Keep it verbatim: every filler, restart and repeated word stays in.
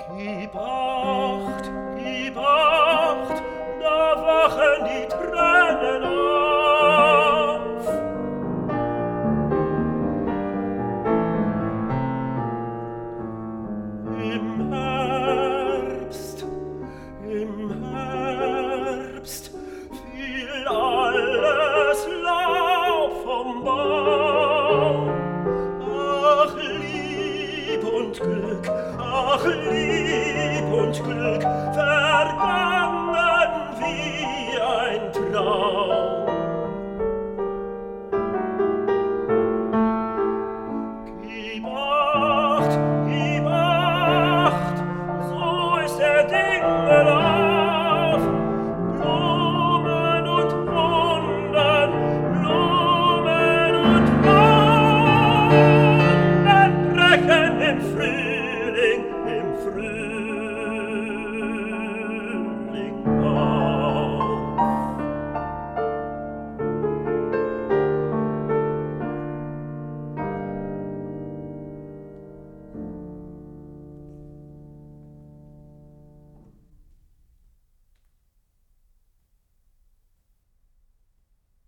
Gib Acht, gib Acht, da wachen die Tränen auf. Im Herbst, im Herbst fiel alles Laub vom Baum. Ach, Lieb und Glück, ach, Lieb und Glück, vergangen wie ein Traum.